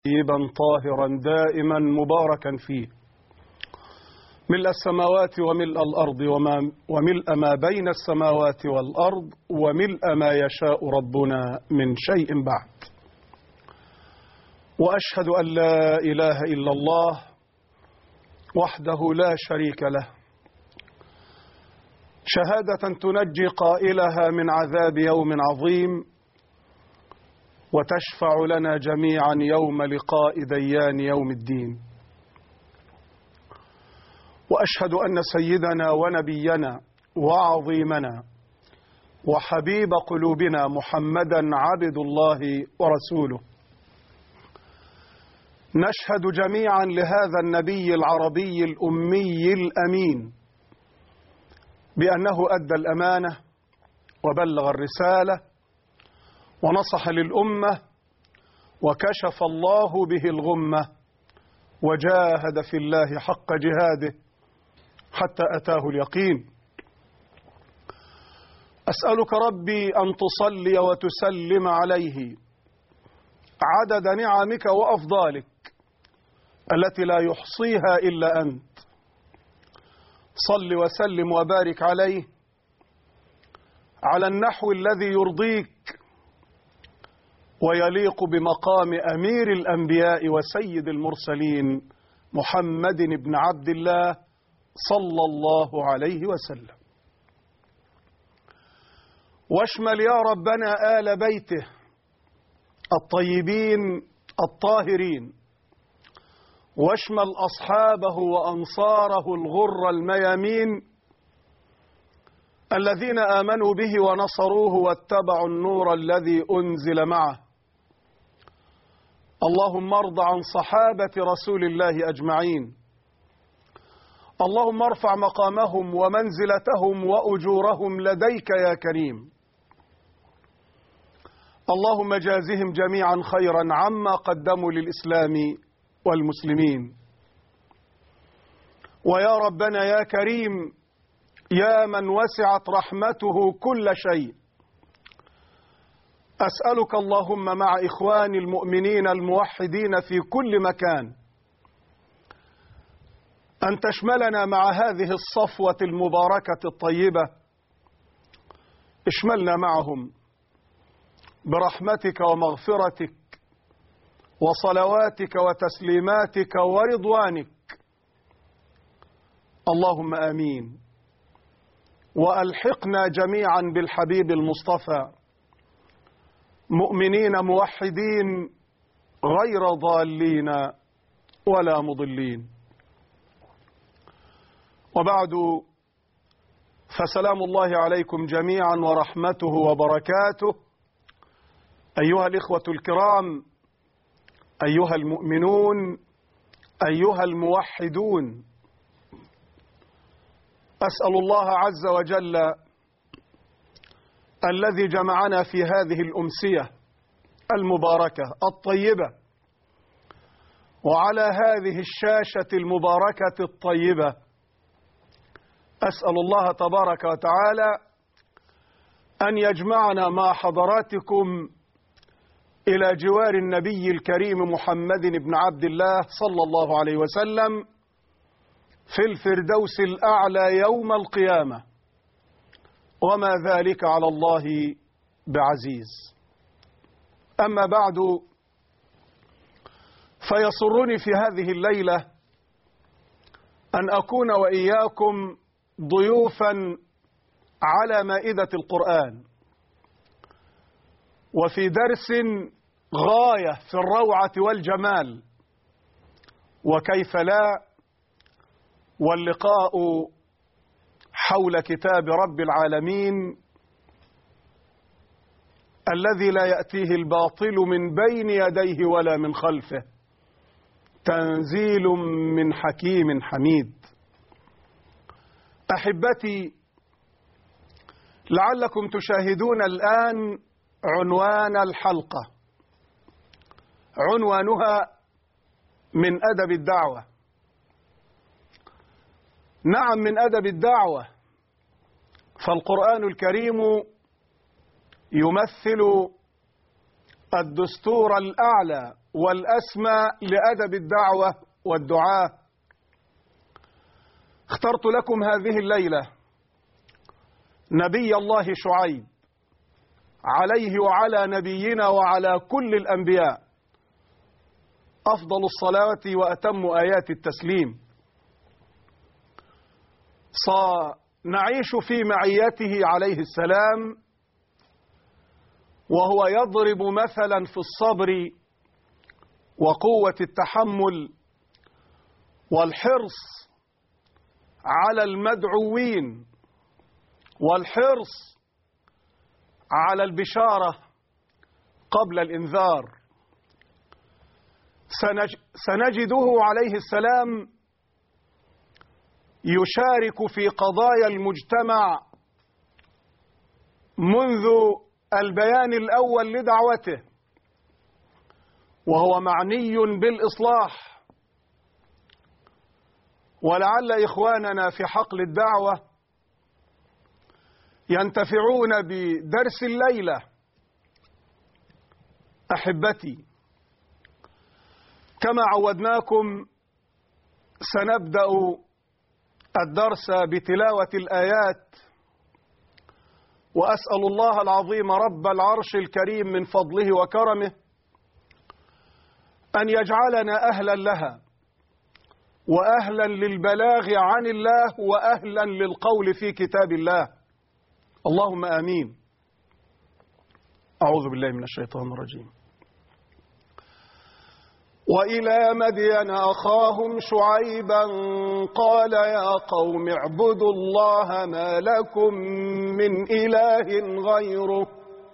طيبا طاهرا دائما مباركا فيه، ملء السماوات وملء الأرض وملء ما بين السماوات والأرض وملء ما يشاء ربنا من شيء بعد. وأشهد أن لا إله إلا الله وحده لا شريك له، شهادة تنجي قائلها من عذاب يوم عظيم وتشفع لنا جميعا يوم لقاء ديان يوم الدين. وأشهد أن سيدنا ونبينا وعظيمنا وحبيب قلوبنا محمدا عبد الله ورسوله. نشهد جميعا لهذا النبي العربي الأمي الأمين بأنه أدى الأمانة وبلغ الرسالة ونصح للأمة وكشف الله به الغمة وجاهد في الله حق جهاده حتى أتاه اليقين. أسألك ربي أن تصلي وتسلم عليه عدد نعمك وأفضالك التي لا يحصيها إلا أنت. صل وسلم وبارك عليه على النحو الذي يرضيك ويليق بمقام أمير الأنبياء وسيد المرسلين محمد بن عبد الله صلى الله عليه وسلم. واشمل يا ربنا آل بيته الطيبين الطاهرين، واشمل أصحابه وأنصاره الغر الميامين الذين آمنوا به ونصروه واتبعوا النور الذي أنزل معه. اللهم ارض عن صحابة رسول الله أجمعين. اللهم ارفع مقامهم ومنزلتهم وأجورهم لديك يا كريم. اللهم جازهم جميعا خيرا عما قدموا للإسلام والمسلمين. ويا ربنا يا كريم يا من وسعت رحمته كل شيء، أسألك اللهم مع إخواني المؤمنين الموحدين في كل مكان أن تشملنا مع هذه الصفوة المباركة الطيبة. اشملنا معهم برحمتك ومغفرتك وصلواتك وتسليماتك ورضوانك، اللهم آمين. وألحقنا جميعا بالحبيب المصطفى مؤمنين موحدين غير ضالين ولا مضلين. وبعد، فسلام الله عليكم جميعا ورحمته وبركاته أيها الإخوة الكرام، أيها المؤمنون، أيها الموحدون. أسأل الله عز وجل الذي جمعنا في هذه الأمسية المباركة الطيبة وعلى هذه الشاشة المباركة الطيبة، أسأل الله تبارك وتعالى أن يجمعنا مع حضراتكم إلى جوار النبي الكريم محمد بن عبد الله صلى الله عليه وسلم في الفردوس الأعلى يوم القيامة، وما ذلك على الله بعزيز. أما بعد، فيسرني في هذه الليلة أن أكون وإياكم ضيوفا على مائدة القرآن وفي درس غاية في الروعة والجمال، وكيف لا، واللقاء حول كتاب رب العالمين الذي لا يأتيه الباطل من بين يديه ولا من خلفه، تنزيل من حكيم حميد. أحبتي، لعلكم تشاهدون الآن عنوان الحلقة، عنوانها من أدب الدعوة. نعم، من أدب الدعوة، فالقرآن الكريم يمثل الدستور الأعلى والأسمى لأدب الدعوة والدعاء، اخترت لكم هذه الليلة نبي الله شعيب عليه وعلى نبينا وعلى كل الأنبياء أفضل الصلاة وأتم آيات التسليم. سنعيش في معيته عليه السلام وهو يضرب مثلا في الصبر وقوة التحمل والحرص على المدعوين والحرص على البشارة قبل الإنذار. سنجده عليه السلام يشارك في قضايا المجتمع منذ البيان الأول لدعوته، وهو معني بالإصلاح. ولعل إخواننا في حقل الدعوة ينتفعون بدرس الليلة. أحبتي، كما عودناكم سنبدأ الدرس بتلاوة الآيات، وأسأل الله العظيم رب العرش الكريم من فضله وكرمه أن يجعلنا أهلا لها وأهلا للبلاغ عن الله وأهلا للقول في كتاب الله، اللهم آمين. أعوذ بالله من الشيطان الرجيم. وإلى مدين أخاهم شعيبا قال يا قوم اعبدوا الله ما لكم من إله غيره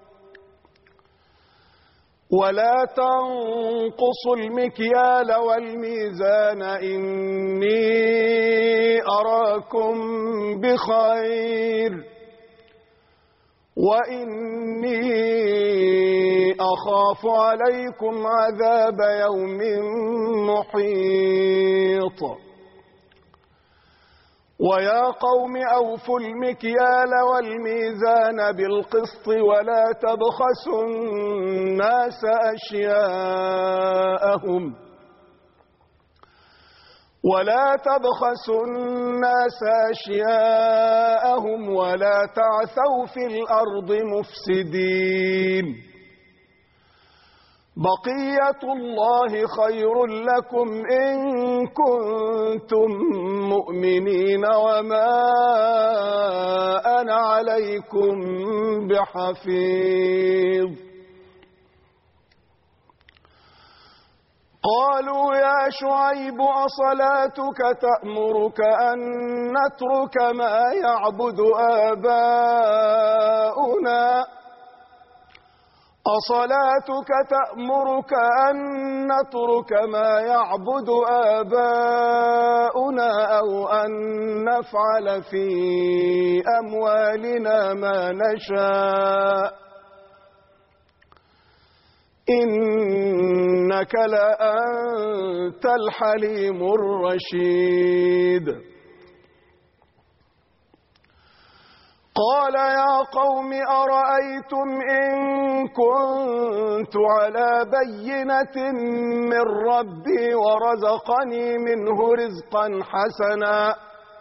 ولا تنقصوا المكيال والميزان إني أراكم بخير وإني أخاف عليكم عذاب يوم محيط. ويا قوم أوفوا المكيال والميزان بالقسط ولا تبخسوا الناس أشياءهم ولا تعثوا في الأرض مفسدين. بقية الله خير لكم إن كنتم مؤمنين وما أنا عليكم بحفيظ. قالوا يا شعيب أصلاتك تأمرك أن نترك ما يعبد آباؤنا أصلاتك تأمرك أن نترك ما يعبد آباؤنا أو أن نفعل في أموالنا ما نشاء إنك لأنت الحليم الرشيد. قال يا قوم أرأيتم إن كنت على بينة من ربي ورزقني منه رزقا حسنا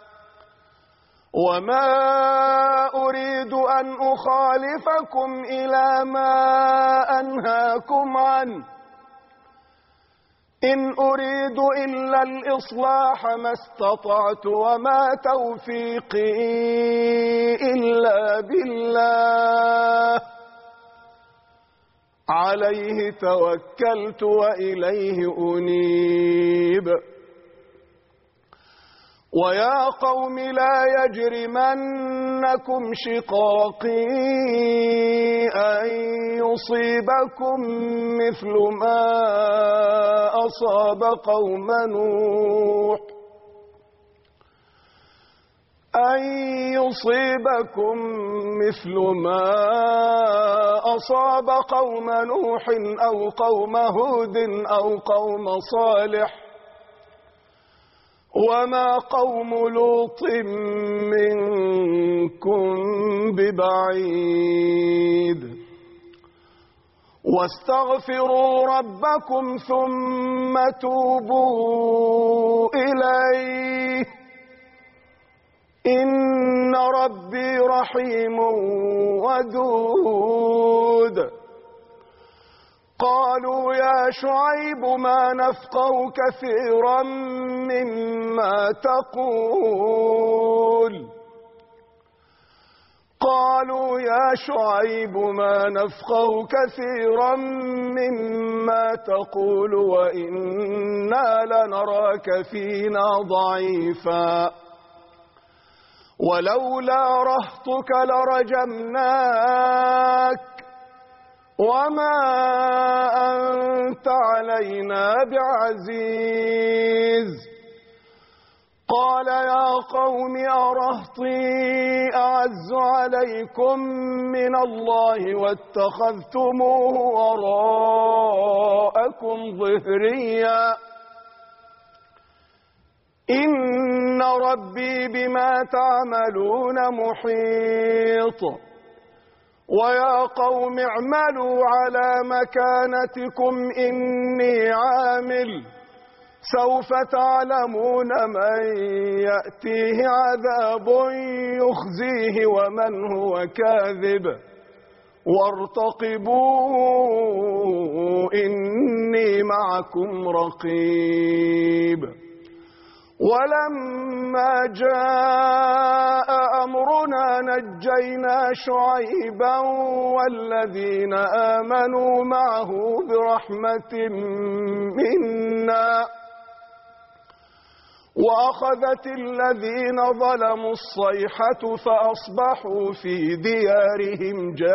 وما أريد أن أخالفكم إلى ما أنهاكم عنه إن أريد إلا الإصلاح ما استطعت وما توفيقي إلا بالله عليه توكلت وإليه أنيب. ويا قوم لا يجرمنكم شقاقي أن يصيبكم مثل ما أصاب قوم نوح أو قوم هود أو قوم صالح وما قوم لوط منكم ببعيد. واستغفروا ربكم ثم توبوا إليه إن ربي رحيم ودود. قالوا يا شعيب ما نفقه كثيرا مما تقول. قالوا يا شعيب ما نفقه كثيرا مما تقول وإنا لنراك فينا ضعيفا ولولا رهطك لرجمناك وما أنت علينا بعزيز. قال يا قوم أرهطي أعز عليكم من الله واتخذتموه وراءكم ظهريا إن ربي بما تعملون محيط. ويا قوم اعملوا على مكانتكم إني عامل سوف تعلمون من يأتيه عذاب يخزيه ومن هو كاذب وارتقبوا إني معكم رقيب. ولما جاء أمرنا نجينا شعيبا والذين آمنوا معه برحمة منا وأخذت الذين ظلموا الصيحة فأصبحوا في ديارهم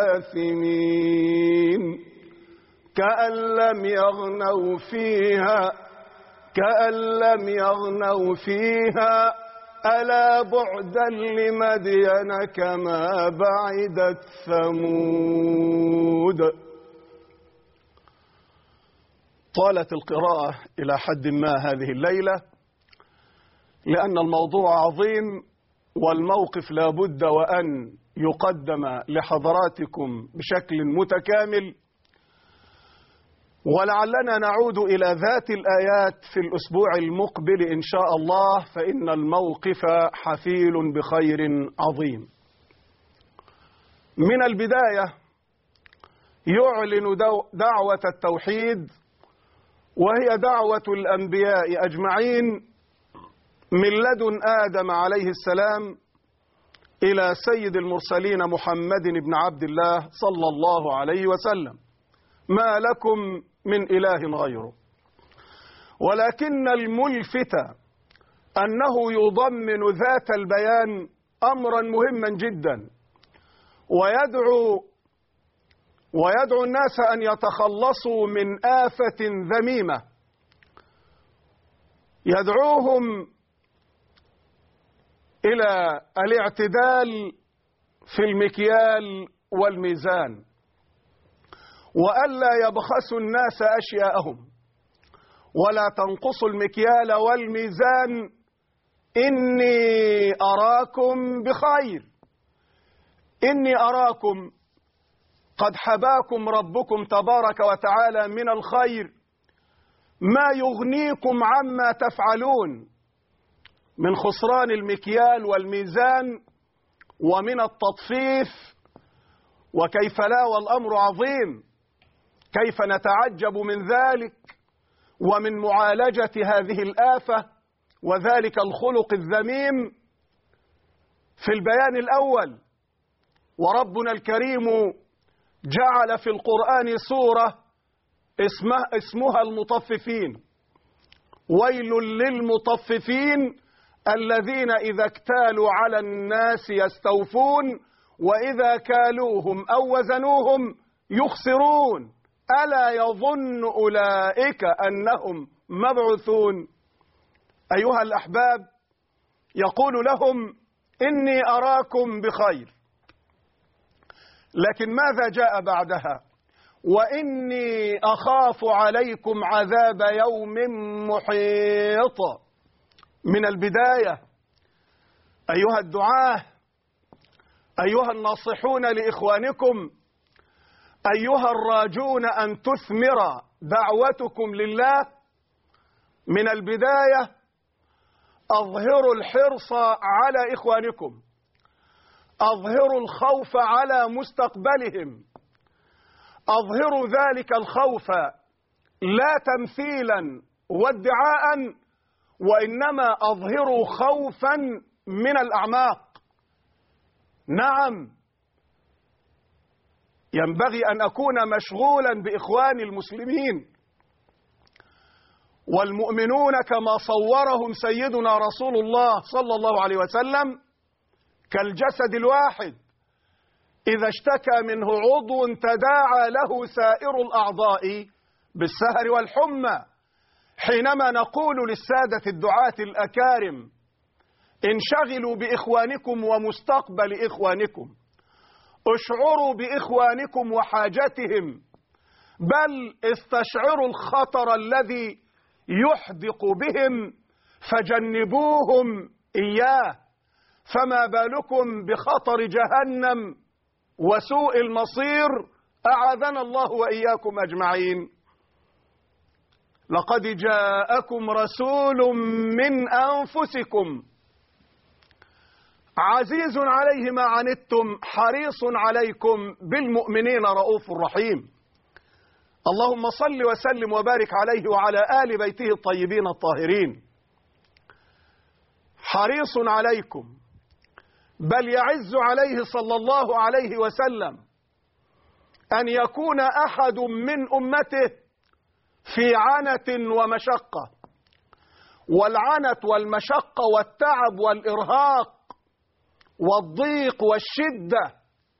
جاثمين كأن لم يغنوا فيها ألا بعدا لمدين كما بعدت ثمود. طالت القراءة إلى حد ما هذه الليلة لأن الموضوع عظيم والموقف لا بد وأن يقدم لحضراتكم بشكل متكامل، ولعلنا نعود إلى ذات الآيات في الأسبوع المقبل إن شاء الله، فإن الموقف حفيل بخير عظيم. من البداية يعلن دعوة التوحيد، وهي دعوة الأنبياء أجمعين من لدن آدم عليه السلام إلى سيد المرسلين محمد بن عبد الله صلى الله عليه وسلم: ما لكم من إله غيره. ولكن الملفت أنه يضمن ذات البيان أمرا مهما جدا، ويدعو الناس أن يتخلصوا من آفة ذميمة، يدعوهم إلى الاعتدال في المكيال والميزان، وألا يبخسوا الناس أشياءهم، ولا تنقصوا المكيال والميزان. إني أراكم بخير، إني أراكم قد حباكم ربكم تبارك وتعالى من الخير ما يغنيكم عما تفعلون من خسران المكيال والميزان ومن التطفيف. وكيف لا والأمر عظيم، كيف نتعجب من ذلك ومن معالجة هذه الآفة وذلك الخلق الذميم في البيان الأول. وربنا الكريم جعل في القرآن سورة اسمها المطففين: ويل للمطففين الذين إذا اكتالوا على الناس يستوفون وإذا كالوهم أو وزنوهم يخسرون ألا يظن أولئك أنهم مبعوثون. أيها الأحباب، يقول لهم: إني أراكم بخير. لكن ماذا جاء بعدها؟ وإني أخاف عليكم عذاب يوم محيط. من البداية أيها الدعاة، أيها الناصحون لإخوانكم، أيها الراجون أن تثمر دعوتكم لله من البداية أظهروا الحرص على إخوانكم، أظهروا الخوف على مستقبلهم، أظهروا ذلك الخوف لا تمثيلا وادعاء، وإنما أظهروا خوفا من الأعماق. نعم، ينبغي أن أكون مشغولا بإخواني المسلمين والمؤمنون كما صورهم سيدنا رسول الله صلى الله عليه وسلم كالجسد الواحد، إذا اشتكى منه عضو تداعى له سائر الأعضاء بالسهر والحمى. حينما نقول للسادة الدعاة الأكارم انشغلوا بإخوانكم ومستقبل إخوانكم، اشعروا بإخوانكم وحاجتهم، بل استشعروا الخطر الذي يحدق بهم فجنبوهم إياه، فما بالكم بخطر جهنم وسوء المصير، أعاذنا الله وإياكم أجمعين. لقد جاءكم رسول من أنفسكم عزيز عليه ما عنتم حريص عليكم بالمؤمنين رؤوف رحيم. اللهم صل وسلم وبارك عليه وعلى آل بيته الطيبين الطاهرين. حريص عليكم، بل يعز عليه صلى الله عليه وسلم أن يكون أحد من أمته في عنة ومشقة، والعنة والمشقة والتعب والإرهاق والضيق والشدة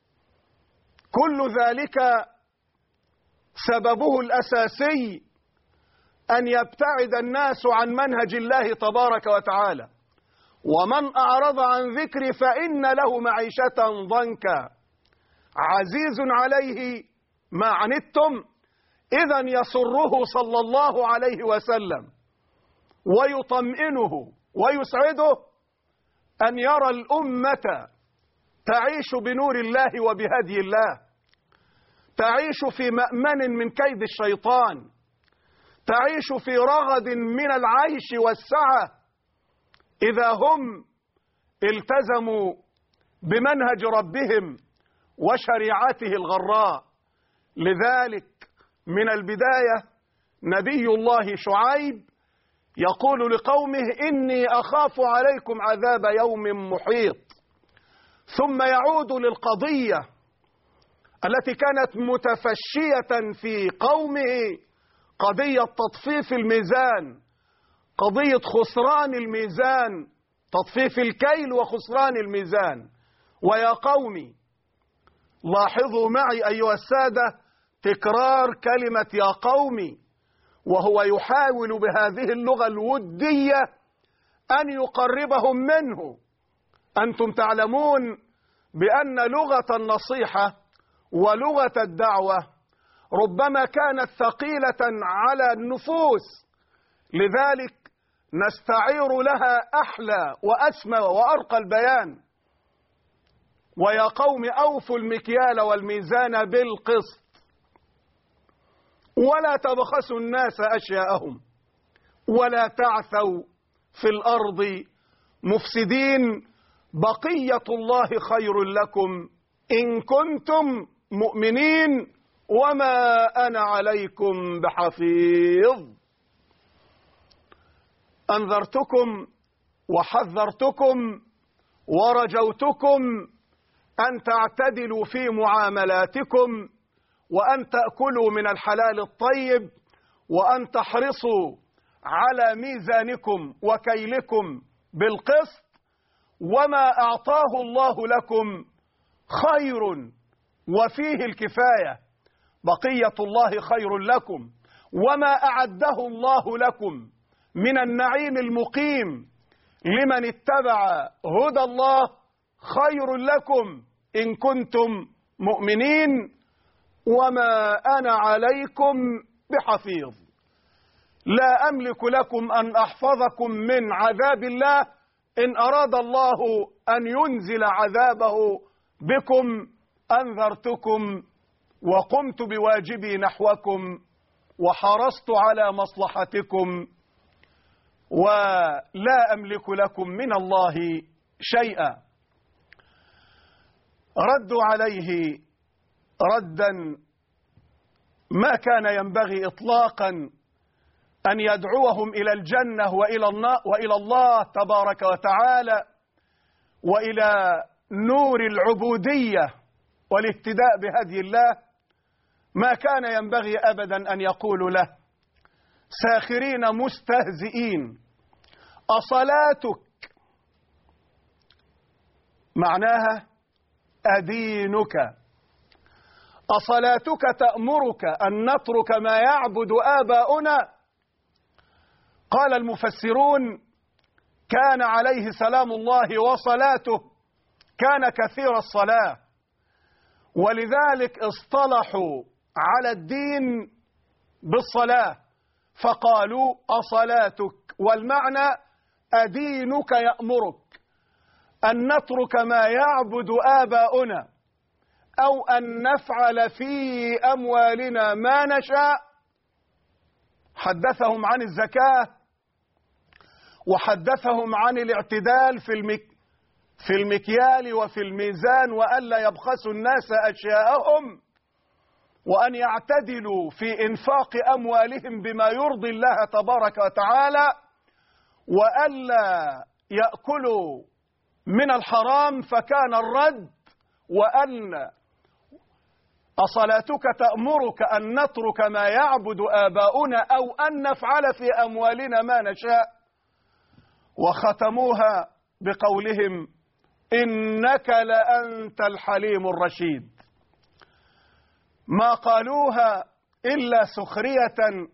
كل ذلك سببه الأساسي أن يبتعد الناس عن منهج الله تبارك وتعالى، ومن أعرض عن ذكري فإن له معيشة ضنكا. عزيز عليه ما عنتم، إذن يسره صلى الله عليه وسلم ويطمئنه ويسعده أن يرى الأمة تعيش بنور الله وبهدي الله، تعيش في مأمن من كيد الشيطان، تعيش في رغد من العيش والسعة إذا هم التزموا بمنهج ربهم وشريعته الغراء. لذلك من البداية نبي الله شعيب يقول لقومه إني أخاف عليكم عذاب يوم محيط، ثم يعود للقضية التي كانت متفشية في قومه، قضية تطفيف الميزان، قضية خسران الميزان، تطفيف الكيل وخسران الميزان. ويا قومي لاحظوا معي أيها السادة تكرار كلمة يا قومي، وهو يحاول بهذه اللغة الودية أن يقربهم منه. أنتم تعلمون بأن لغة النصيحة ولغة الدعوة ربما كانت ثقيلة على النفوس، لذلك نستعير لها أحلى وأسمى وأرقى البيان. ويا قوم أوفوا المكيال والميزان بالقسط ولا تبخسوا الناس أشياءهم ولا تعثوا في الأرض مفسدين، بقية الله خير لكم إن كنتم مؤمنين وما أنا عليكم بحفيظ. أنذرتكم وحذرتكم ورجوتكم أن تعتدلوا في معاملاتكم، وأن تأكلوا من الحلال الطيب، وأن تحرصوا على ميزانكم وكيلكم بالقسط. وما أعطاه الله لكم خير وفيه الكفاية، بقية الله خير لكم، وما أعده الله لكم من النعيم المقيم لمن اتبع هدى الله خير لكم إن كنتم مؤمنين وما أنا عليكم بحفيظ. لا أملك لكم أن أحفظكم من عذاب الله، إن أراد الله أن ينزل عذابه بكم أنذرتكم وقمت بواجبي نحوكم وحرصت على مصلحتكم ولا أملك لكم من الله شيئا. ردوا عليه ردا ما كان ينبغي إطلاقا أن يدعوهم إلى الجنة وإلى الله تبارك وتعالى وإلى نور العبودية والاهتداء بهدي الله. ما كان ينبغي أبدا أن يقولوا له ساخرين مستهزئين أصلاتك، معناها أدينك، أصلاتك تأمرك أن نترك ما يعبد آباؤنا؟ قال المفسرون كان عليه سلام الله وصلاته كان كثير الصلاة، ولذلك اصطلحوا على الدين بالصلاة فقالوا أصلاتك، والمعنى أدينك يأمرك أن نترك ما يعبد آباؤنا أو أن نفعل في أموالنا ما نشاء. حدثهم عن الزكاة وحدثهم عن الاعتدال في المكيال وفي الميزان وألا يبخسوا الناس أشياءهم وأن يعتدلوا في إنفاق أموالهم بما يرضي الله تبارك وتعالى وألا يأكلوا من الحرام. فكان الرد وأن أصلاتك تأمرك أن نترك ما يعبد آباؤنا أو أن نفعل في أموالنا ما نشاء، وختموها بقولهم إنك لأنت الحليم الرشيد. ما قالوها إلا سخرية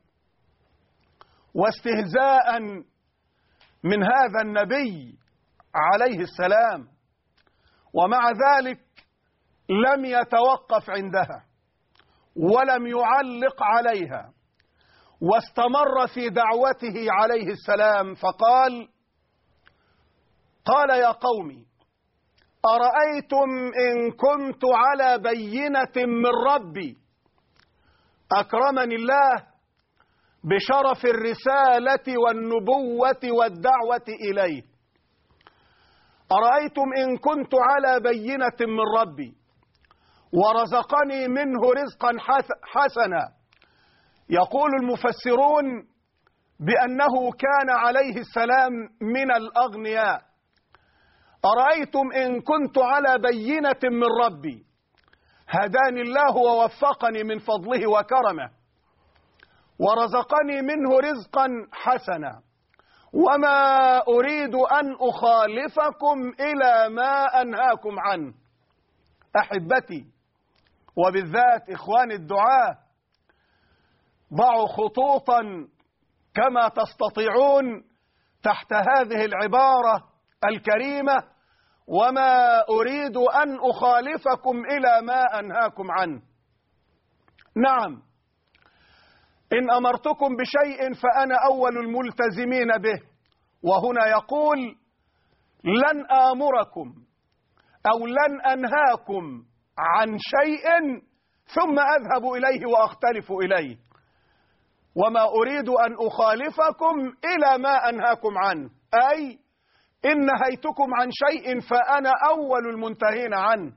واستهزاء من هذا النبي عليه السلام، ومع ذلك لم يتوقف عندها ولم يعلق عليها واستمر في دعوته عليه السلام فقال: قال يا قوم أرأيتم إن كنت على بينة من ربي أكرمني الله بشرف الرسالة والنبوة والدعوة إليه، أرأيتم إن كنت على بينة من ربي ورزقني منه رزقا حسنا. يقول المفسرون بأنه كان عليه السلام من الأغنياء. أرأيتم إن كنت على بينة من ربي هداني الله ووفقني من فضله وكرمه ورزقني منه رزقا حسنا وما أريد أن أخالفكم إلى ما أنهاكم عنه. أحبتي وبالذات إخواني الدعاة، ضعوا خطوطا كما تستطيعون تحت هذه العبارة الكريمة: وما أريد أن أخالفكم إلى ما أنهاكم عنه. نعم، إن أمرتكم بشيء فأنا أول الملتزمين به. وهنا يقول: لن آمركم أو لن أنهاكم عن شيء ثم أذهب إليه وأختلف إليه، وما أريد أن أخالفكم إلى ما أنهاكم عنه، أي إن نهيتكم عن شيء فأنا أول المنتهين عنه،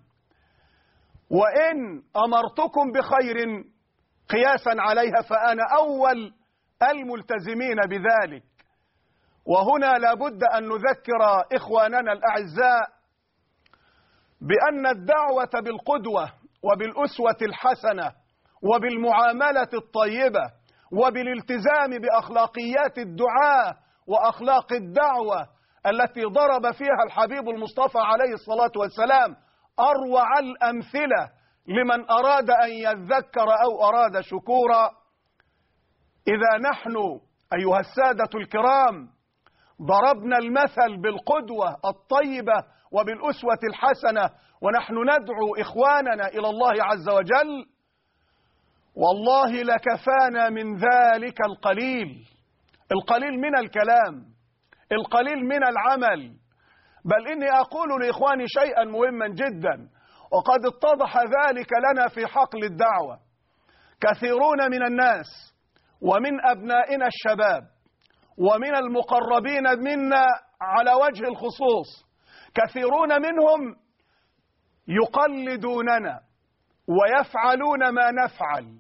وإن أمرتكم بخير قياسا عليها فأنا أول الملتزمين بذلك. وهنا لابد أن نذكر إخواننا الأعزاء بأن الدعوة بالقدوة وبالأسوة الحسنة وبالمعاملة الطيبة وبالالتزام بأخلاقيات الدعاء وأخلاق الدعوة التي ضرب فيها الحبيب المصطفى عليه الصلاة والسلام أروع الأمثلة لمن أراد أن يذكر أو أراد شكورا. إذا نحن أيها السادة الكرام ضربنا المثل بالقدوة الطيبة وبالأسوة الحسنة ونحن ندعو إخواننا إلى الله عز وجل، والله لكفانا من ذلك القليل من الكلام، القليل من العمل. بل إني أقول لإخواني شيئا مهما جدا: وقد اتضح ذلك لنا في حقل الدعوة. كثيرون من الناس ومن أبنائنا الشباب ومن المقربين منا على وجه الخصوص، كثيرون منهم يقلدوننا ويفعلون ما نفعل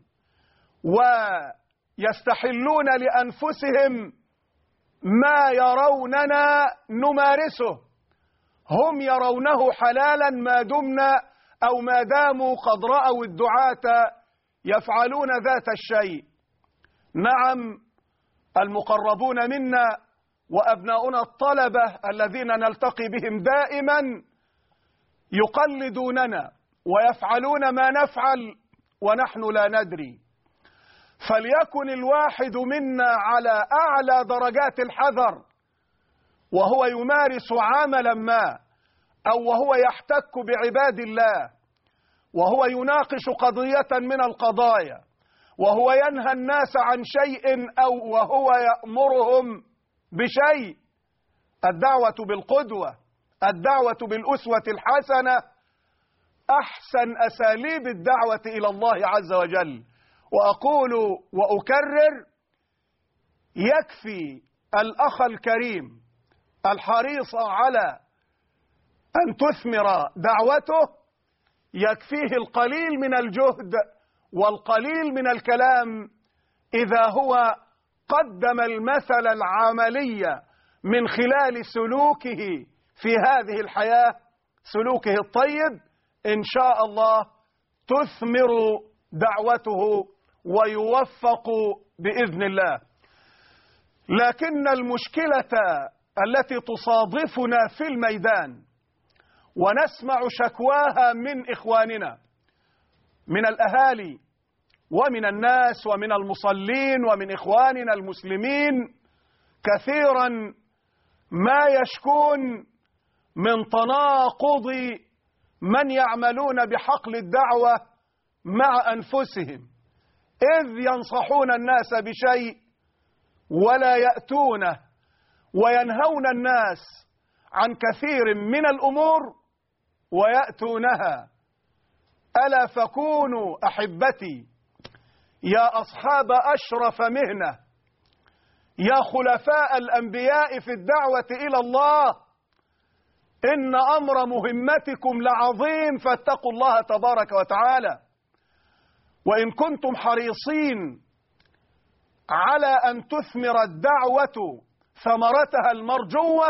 ويستحلون لأنفسهم ما يروننا نمارسه. هم يرونه حلالا ما دمنا أو ما داموا قد رأوا الدعاة يفعلون ذات الشيء. نعم، المقربون منا وأبناؤنا الطلبة الذين نلتقي بهم دائما يقلدوننا ويفعلون ما نفعل ونحن لا ندري. فليكن الواحد منا على أعلى درجات الحذر وهو يمارس عملا ما، أو وهو يحتك بعباد الله، وهو يناقش قضية من القضايا، وهو ينهى الناس عن شيء أو وهو يأمرهم بشيء. الدعوة بالقدوة، الدعوة بالأسوة الحسنة أحسن أساليب الدعوة إلى الله عز وجل. وأقول وأكرر: يكفي الأخ الكريم الحريص على أن تثمر دعوته، يكفيه القليل من الجهد والقليل من الكلام إذا هو قدم المثل العملي من خلال سلوكه في هذه الحياة، سلوكه الطيب. إن شاء الله تثمر دعوته ويوفق بإذن الله. لكن المشكلة التي تصادفنا في الميدان ونسمع شكواها من إخواننا من الأهالي ومن الناس ومن المصلين ومن إخواننا المسلمين، كثيرا ما يشكون من تناقض من يعملون بحقل الدعوة مع أنفسهم، إذ ينصحون الناس بشيء ولا يأتونه، وينهون الناس عن كثير من الأمور ويأتونها. ألا فكونوا أحبتي يا أصحاب أشرف مهنة، يا خلفاء الأنبياء في الدعوة إلى الله، إن أمر مهمتكم لعظيم، فاتقوا الله تبارك وتعالى. وإن كنتم حريصين على أن تثمر الدعوة ثمرتها المرجوة،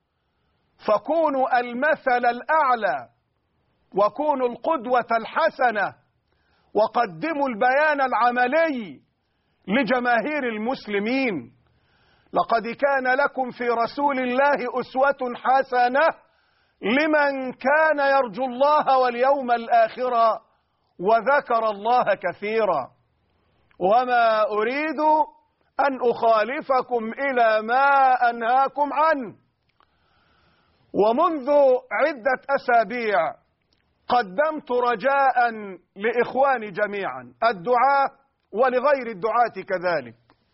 فكونوا المثل الأعلى وكونوا القدوة الحسنة، وقدموا البيان العملي لجماهير المسلمين. لقد كان لكم في رسول الله أسوة حسنة لمن كان يرجو الله واليوم الآخر وذكر الله كثيرا. وما أريد أن أخالفكم إلى ما أنهاكم عنه. ومنذ عدة أسابيع قدمت رجاء لإخواني جميعا الدعاة ولغير الدعاة كذلك.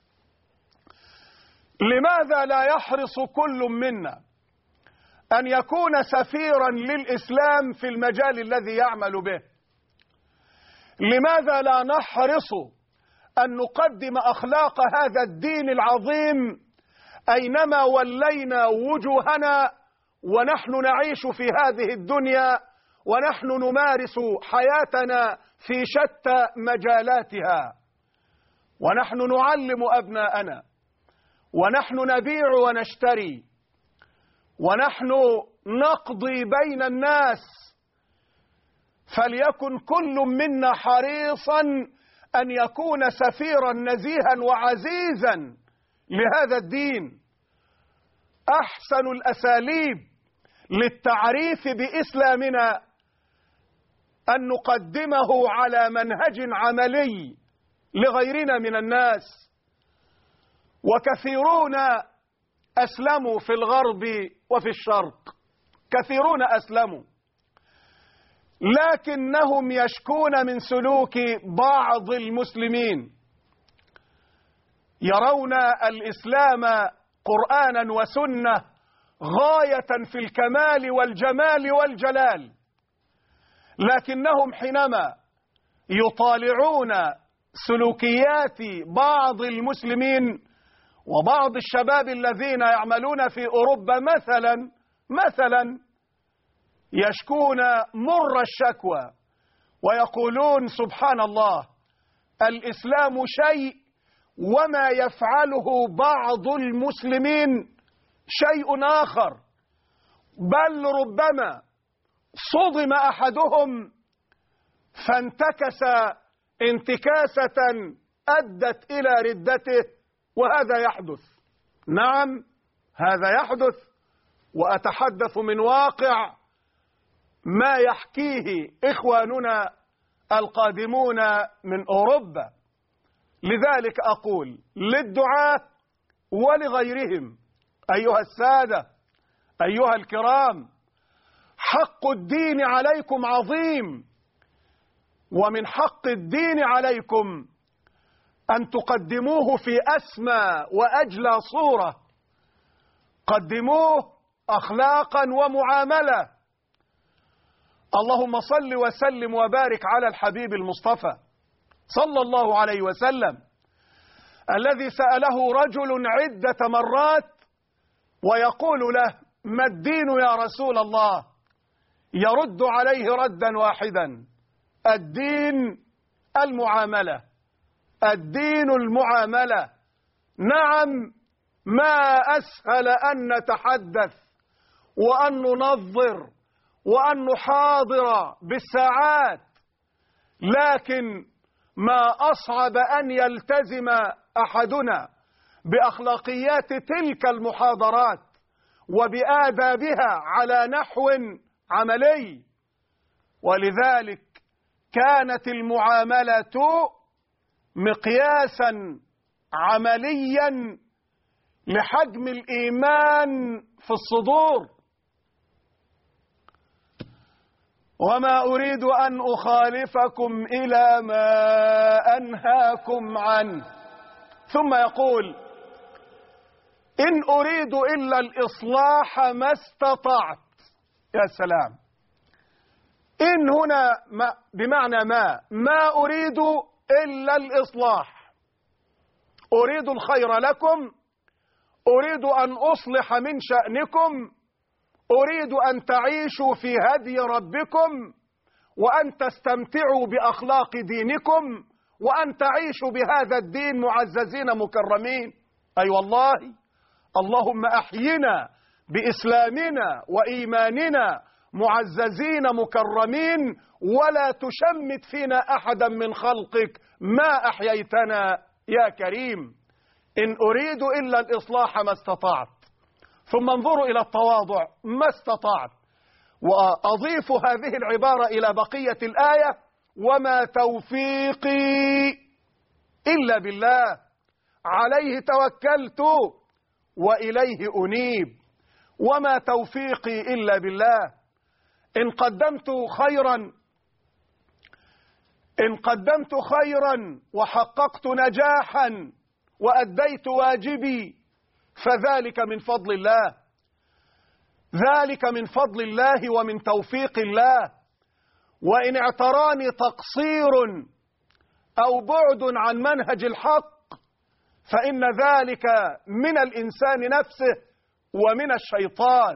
لماذا لا يحرص كل منا أن يكون سفيرا للإسلام في المجال الذي يعمل به؟ لماذا لا نحرص أن نقدم أخلاق هذا الدين العظيم أينما ولينا وجوهنا ونحن نعيش في هذه الدنيا، ونحن نمارس حياتنا في شتى مجالاتها، ونحن نعلم أبناءنا، ونحن نبيع ونشتري، ونحن نقضي بين الناس. فليكن كل منا حريصا أن يكون سفيرا نزيها وعزيزا لهذا الدين. أحسن الأساليب للتعريف بإسلامنا أن نقدمه على منهج عملي لغيرنا من الناس. وكثيرون أسلموا في الغرب وفي الشرق، كثيرون أسلموا، لكنهم يشكون من سلوك بعض المسلمين، يرون الإسلام قرآنا وسنة غاية في الكمال والجمال والجلال، لكنهم حينما يطالعون سلوكيات بعض المسلمين وبعض الشباب الذين يعملون في أوروبا مثلا يشكون مر الشكوى ويقولون سبحان الله، الإسلام شيء وما يفعله بعض المسلمين شيء آخر، بل ربما صدم أحدهم فانتكس انتكاسة أدت إلى ردته، وهذا يحدث. نعم، هذا يحدث، وأتحدث من واقع ما يحكيه إخواننا القادمون من أوروبا. لذلك أقول للدعاة ولغيرهم: أيها السادة، أيها الكرام، حق الدين عليكم عظيم، ومن حق الدين عليكم أن تقدموه في أسمى وأجلى صورة. قدموه أخلاقا ومعاملة. اللهم صل وسلم وبارك على الحبيب المصطفى صلى الله عليه وسلم، الذي سأله رجل عدة مرات ويقول له: ما الدين يا رسول الله؟ يرد عليه ردا واحدا: الدين المعاملة، الدين المعاملة. نعم، ما أسهل أن نتحدث وأن ننظر وأن نحاضر بالساعات، لكن ما أصعب أن يلتزم أحدنا بأخلاقيات تلك المحاضرات وبآدابها على نحو عملي. ولذلك كانت المعاملة مقياسا عمليا لحجم الإيمان في الصدور. وما أريد أن أخالفكم إلى ما أنهاكم عنه. ثم يقول: إن أريد إلا الإصلاح ما استطعت. يا سلام! إن هنا بمعنى ما أريد إلا الإصلاح. أريد الخير لكم، أريد أن أصلح من شأنكم، أريد أن تعيشوا في هدي ربكم، وأن تستمتعوا بأخلاق دينكم، وأن تعيشوا بهذا الدين معززين مكرمين. أي والله، اللهم أحينا بإسلامنا وإيماننا معززين مكرمين، ولا تشمت فينا أحدا من خلقك ما أحييتنا يا كريم. إن أريد إلا الإصلاح ما استطعت. ثم انظروا إلى التواضع: ما استطعت. وأضيف هذه العبارة إلى بقية الآية: وما توفيقي إلا بالله، عليه توكلت وإليه أنيب. وما توفيقي إلا بالله. إن قدمت خيرا وحققت نجاحا وأديت واجبي فذلك من فضل الله، ذلك من فضل الله ومن توفيق الله. وإن اعتراني تقصير أو بعد عن منهج الحق فإن ذلك من الإنسان نفسه ومن الشيطان.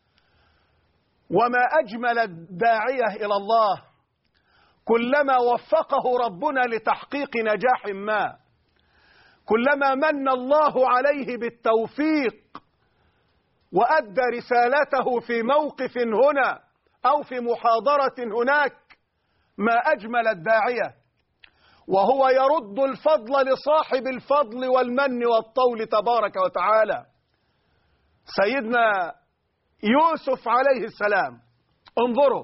وما أجمل الداعية إلى الله كلما وفقه ربنا لتحقيق نجاح ما، كلما من الله عليه بالتوفيق وأدى رسالته في موقف هنا أو في محاضرة هناك، ما أجمل الداعية وهو يرد الفضل لصاحب الفضل والمن والطول تبارك وتعالى. سيدنا يوسف عليه السلام، انظروا،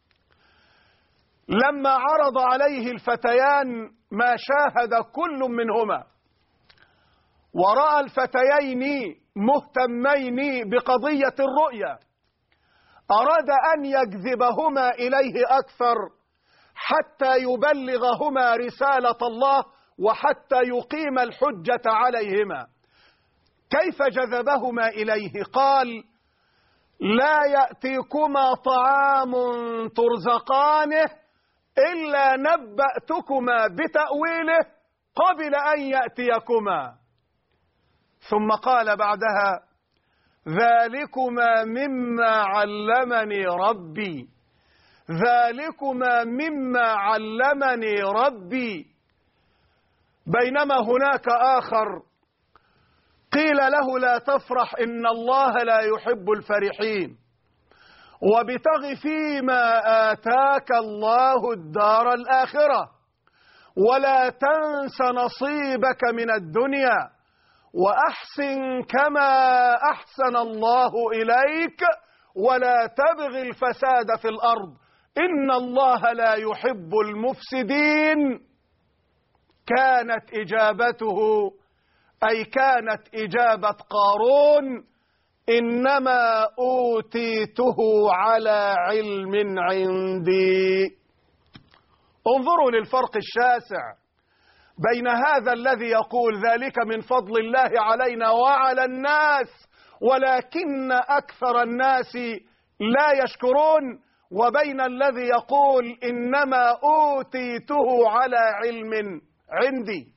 لما عرض عليه الفتيان ما شاهد كل منهما ورأى الفتيين مهتمين بقضية الرؤيا، أراد أن يجذبهما إليه أكثر حتى يبلغهما رسالة الله وحتى يقيم الحجة عليهما. كيف جذبهما إليه؟ قال: لا يأتيكما طعام ترزقانه إلا نبأتكما بتأويله قبل أن يأتيكما. ثم قال بعدها: ذلكما مما علمني ربي، ذلكما مما علمني ربي. بينما هناك آخر قيل له: لا تفرح إن الله لا يحب الفرحين، وابتغ فيما آتاك الله الدار الآخرة، ولا تنس نصيبك من الدنيا، وأحسن كما أحسن الله إليك، ولا تبغ الفساد في الأرض إن الله لا يحب المفسدين. كانت إجابته، أي كانت إجابة قارون: إنما أوتيته على علم عندي. انظروا للفرق الشاسع بين هذا الذي يقول ذلك من فضل الله علينا وعلى الناس ولكن أكثر الناس لا يشكرون، وبين الذي يقول إنما أوتيته على علم عندي.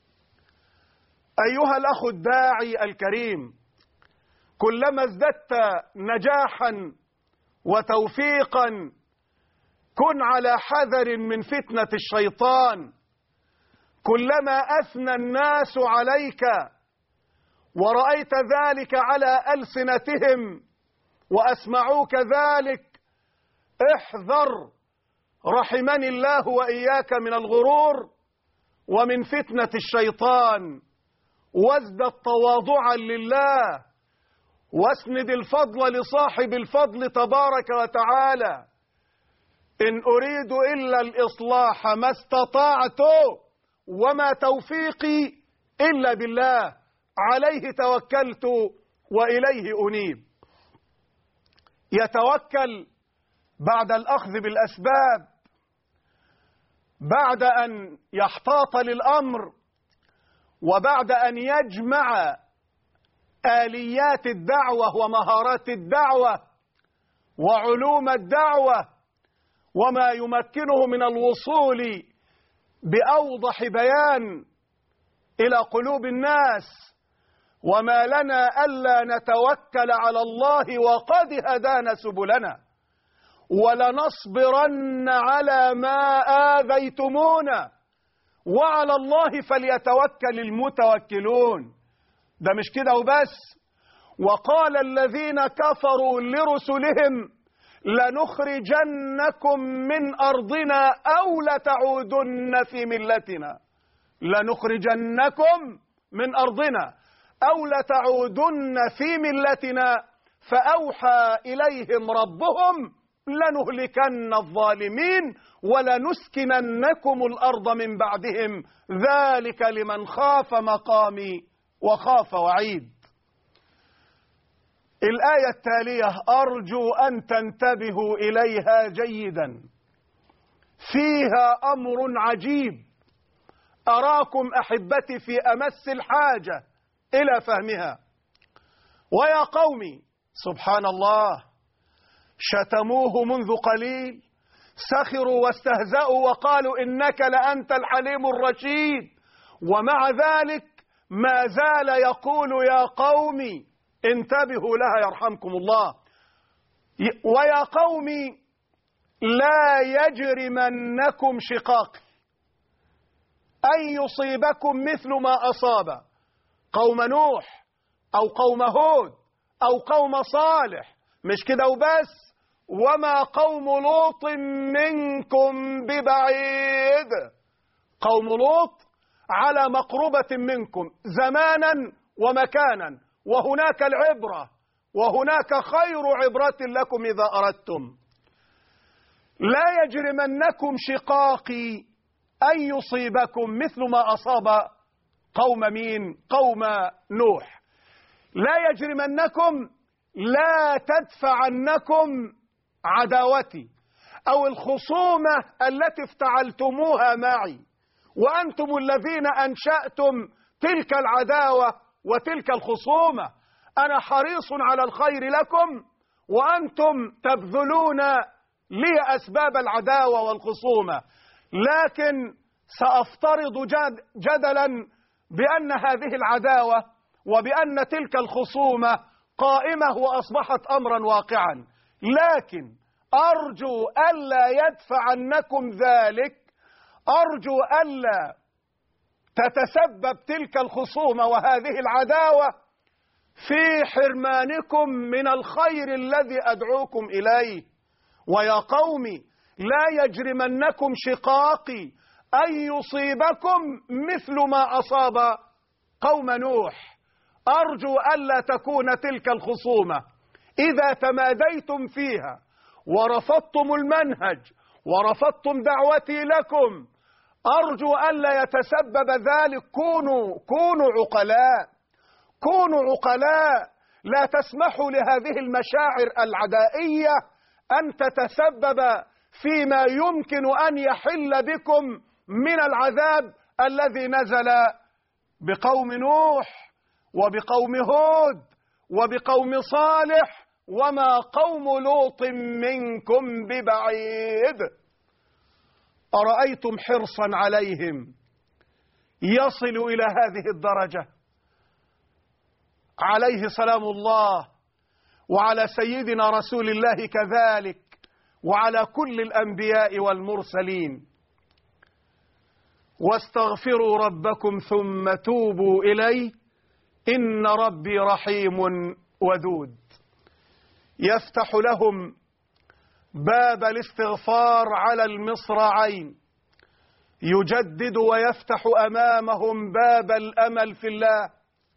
أيها الأخ الداعي الكريم، كلما ازددت نجاحا وتوفيقا كن على حذر من فتنة الشيطان. كلما أثنى الناس عليك ورأيت ذلك على ألسنتهم وأسمعوك ذلك، احذر رحمني الله وإياك من الغرور ومن فتنة الشيطان، وازدد تواضعا لله، واسند الفضل لصاحب الفضل تبارك وتعالى. إن أريد إلا الإصلاح ما استطعت وما توفيقي إلا بالله، عليه توكلت وإليه أنيب. يتوكل بعد الأخذ بالأسباب، بعد أن يحتاط للأمر، وبعد أن يجمع آليات الدعوة ومهارات الدعوة وعلوم الدعوة وما يمكنه من الوصول بأوضح بيان إلى قلوب الناس. وما لنا ألا نتوكل على الله وقد هدانا سبلنا، ولنصبرن على ما آذيتمونا، وعلى الله فليتوكل المتوكلون. ده مش كده وبس، وقال الذين كفروا لرسلهم: لنخرجنكم من أرضنا أو لتعودن في ملتنا، لنخرجنكم من أرضنا أو لتعودن في ملتنا. فأوحى إليهم ربهم: لنهلكن الظالمين ولنسكننكم الأرض من بعدهم، ذلك لمن خاف مقامي وخاف وعيد. الآية التالية أرجو أن تنتبهوا إليها جيدا، فيها أمر عجيب أراكم أحبتي في أمس الحاجة إلى فهمها. ويا قومي، سبحان الله، شتموه منذ قليل، سخروا واستهزأوا وقالوا إنك لأنت الحليم الرشيد، ومع ذلك ما زال يقول يا قومي انتبهوا لها يرحمكم الله. ويا قومي لا يجرمنكم شقاقي أن يصيبكم مثل ما أصاب قوم نوح أو قوم هود أو قوم صالح. مش كده وبس، وما قوم لوط منكم ببعيد. قوم لوط على مقربة منكم زمانا ومكانا، وهناك العبرة، وهناك خير عبرة لكم إذا أردتم. لا يجرمنكم شقاقي أن يصيبكم مثل ما أصاب قوم مين؟ قوم نوح. لا يجرمنكم، لا تدفعنكم عداوتي أو الخصومة التي افتعلتموها معي، وأنتم الذين أنشأتم تلك العداوة وتلك الخصومة. أنا حريص على الخير لكم وأنتم تبذلون لي أسباب العداوة والخصومة، لكن سأفترض جدلا بأن هذه العداوة وبأن تلك الخصومة قائمة وأصبحت أمرا واقعا، لكن أرجو ألا يدفع عنكم ذلك، أرجو ألا تتسبب تلك الخصومة وهذه العداوة في حرمانكم من الخير الذي أدعوكم إليه. ويا قوم لا يجرمنكم شقاقي أن يصيبكم مثل ما أصاب قوم نوح. أرجو ألا تكون تلك الخصومة إذا تماديتم فيها ورفضتم المنهج ورفضتم دعوتي لكم، أرجو ألا يتسبب ذلك. كونوا عقلاء، كونوا عقلاء، لا تسمحوا لهذه المشاعر العدائية أن تتسبب فيما يمكن أن يحل بكم من العذاب الذي نزل بقوم نوح وبقوم هود وبقوم صالح، وما قوم لوط منكم ببعيد. أرأيتم حرصا عليهم يصل إلى هذه الدرجة؟ عليه سلام الله، وعلى سيدنا رسول الله كذلك، وعلى كل الأنبياء والمرسلين. واستغفروا ربكم ثم توبوا إليه إن ربي رحيم ودود. يفتح لهم باب الاستغفار على المصراعين، يجدد ويفتح أمامهم باب الأمل في الله،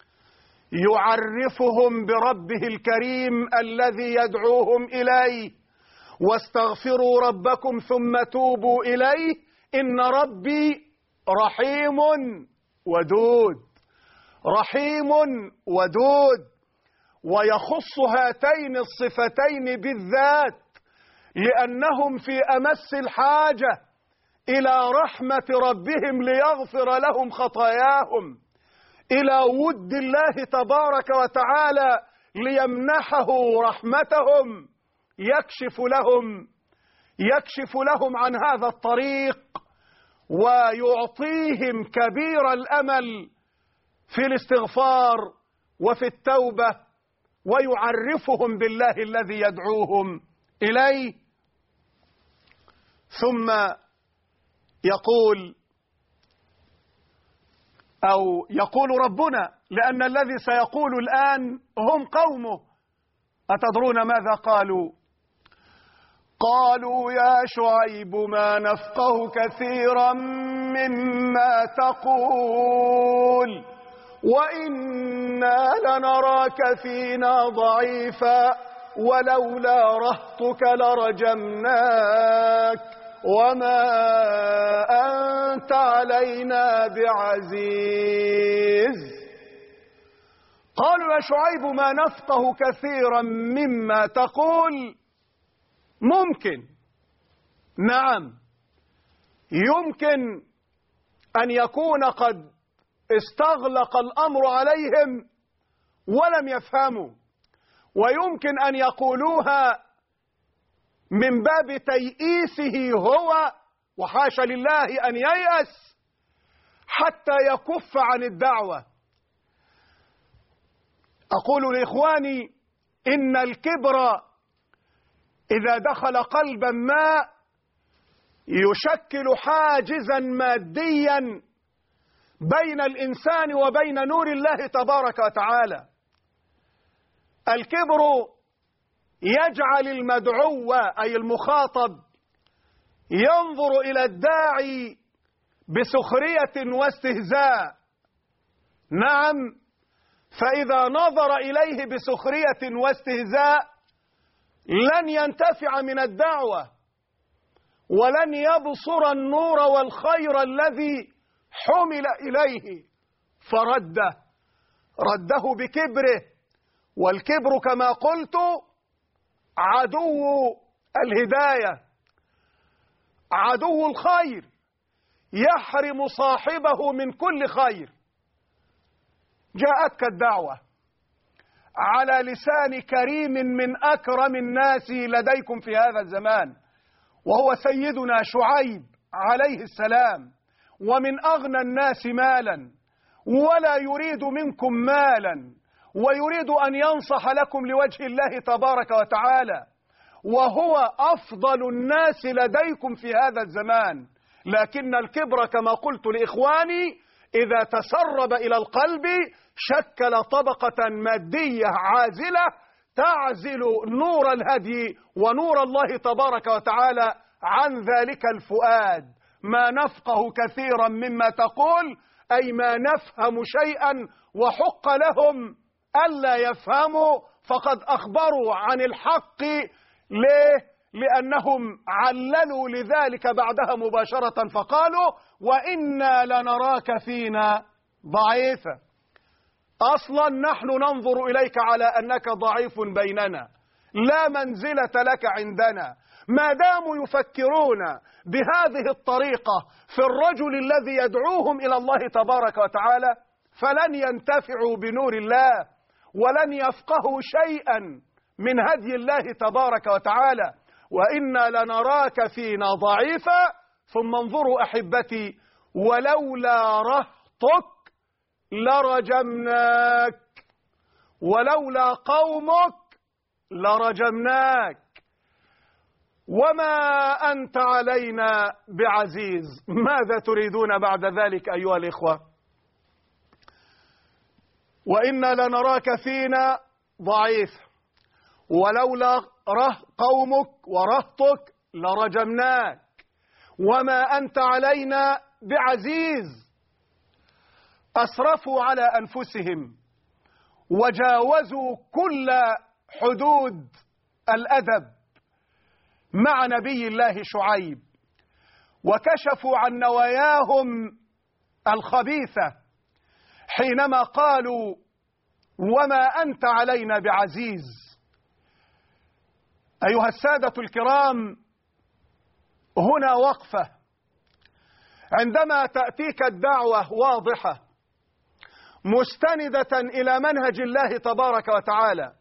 يعرفهم بربه الكريم الذي يدعوهم إليه. واستغفروا ربكم ثم توبوا إليه إن ربي رحيم ودود، رحيم ودود. ويخص هاتين الصفتين بالذات لأنهم في أمس الحاجة إلى رحمة ربهم ليغفر لهم خطاياهم، إلى ود الله تبارك وتعالى ليمنحه رحمتهم، يكشف لهم عن هذا الطريق ويعطيهم كبير الأمل في الاستغفار وفي التوبة، ويعرفهم بالله الذي يدعوهم إليه. ثم يقول ربنا، لأن الذي سيقول الآن هم قومه. أتدرون ماذا قالوا؟ قالوا يا شعيب ما نفقه كثيرا مما تقول وإنا لنراك فينا ضعيفا ولولا رهطك لرجمناك وما أنت علينا بعزيز. قالوا يا شعيب ما نفقه كثيرا مما تقول. ممكن، نعم، يمكن أن يكون قد استغلق الأمر عليهم ولم يفهموا، ويمكن أن يقولوها من باب تيئيسه هو، وحاشا لله أن ييأس حتى يكف عن الدعوة. أقول لإخواني إن الكبر إذا دخل قلبا ما يشكل حاجزا ماديا بين الإنسان وبين نور الله تبارك وتعالى. الكبر يجعل المدعو أي المخاطب ينظر إلى الداعي بسخرية واستهزاء. نعم، فإذا نظر إليه بسخرية واستهزاء لن ينتفع من الدعوة ولن يبصر النور والخير الذي حمل إليه، رده بكبره. والكبر كما قلت عدو الهداية، عدو الخير، يحرم صاحبه من كل خير. جاءتك الدعوة، على لسان كريم من أكرم الناس لديكم في هذا الزمان، وهو سيدنا شعيب عليه السلام، ومن أغنى الناس مالا، ولا يريد منكم مالا، ويريد أن ينصح لكم لوجه الله تبارك وتعالى، وهو أفضل الناس لديكم في هذا الزمان. لكن الكبر كما قلت لإخواني إذا تسرب إلى القلب شكل طبقة مادية عازلة تعزل نور الهدي ونور الله تبارك وتعالى عن ذلك الفؤاد. ما نفقه كثيرا مما تقول، أي ما نفهم شيئا، وحق لهم ألا يفهموا، فقد أخبروا عن الحق. ليه؟ لأنهم عللوا لذلك بعدها مباشرة فقالوا وإنا لنراك فينا ضعيفا. أصلا نحن ننظر إليك على أنك ضعيف بيننا، لا منزلة لك عندنا. ما داموا يفكرون بهذه الطريقة في الرجل الذي يدعوهم إلى الله تبارك وتعالى فلن ينتفعوا بنور الله، ولن يفقهوا شيئا من هدي الله تبارك وتعالى. وإنا لنراك فينا ضعيفا. ثم انظروا أحبتي، ولولا رهطك لرجمناك، ولولا قومك لرجمناك، وما أنت علينا بعزيز. ماذا تريدون بعد ذلك أيها الإخوة؟ وإنا لنراك فينا ضعيف، ولولا قومك ورهطك لرجمناك، وما أنت علينا بعزيز. أسرفوا على أنفسهم وجاوزوا كل حدود الأدب مع نبي الله شعيب، وكشفوا عن نواياهم الخبيثة حينما قالوا وما أنت علينا بعزيز. أيها السادة الكرام، هنا وقفة. عندما تأتيك الدعوة واضحة مستندة إلى منهج الله تبارك وتعالى،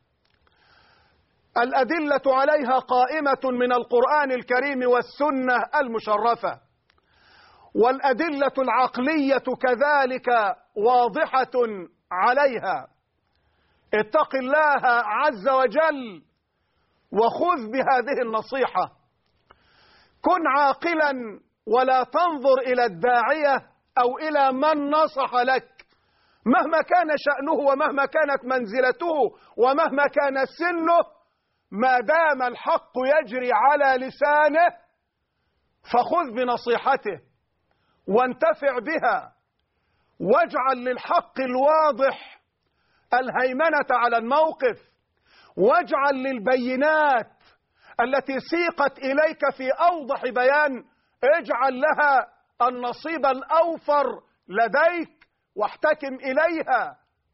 الأدلة عليها قائمة من القرآن الكريم والسنة المشرفة، والأدلة العقلية كذلك واضحة عليها. اتق الله عز وجل وخذ بهذه النصيحة. كن عاقلا ولا تنظر إلى الداعية أو إلى من نصح لك، مهما كان شأنه ومهما كانت منزلته ومهما كان سنه، ما دام الحق يجري على لسانه فخذ بنصيحته وانتفع بها، واجعل للحق الواضح الهيمنة على الموقف، واجعل للبينات التي سيقت إليك في أوضح بيان اجعل لها النصيب الأوفر لديك واحتكم إليها.